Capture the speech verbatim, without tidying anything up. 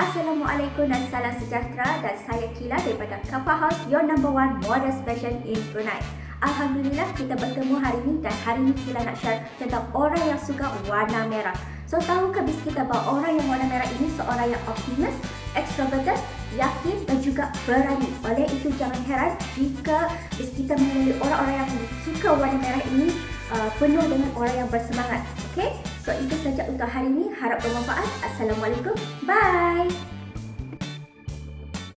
Assalamualaikum dan salam sejahtera, dan saya Kila daripada Kafa House, your number one modest fashion in Brunei. Alhamdulillah kita bertemu hari ini, dan hari ini Kila nak share tentang orang yang suka warna merah. So, tahukah bis kita bahawa orang yang warna merah ini seorang yang optimis, extroverted, yakin dan juga berani. Oleh itu jangan heran jika bis kita mengenali orang-orang yang suka warna merah ini uh, penuh dengan orang yang bersemangat. Okay? So, itu saja untuk hari ini. Harap bermanfaat. Assalamualaikum. Bye.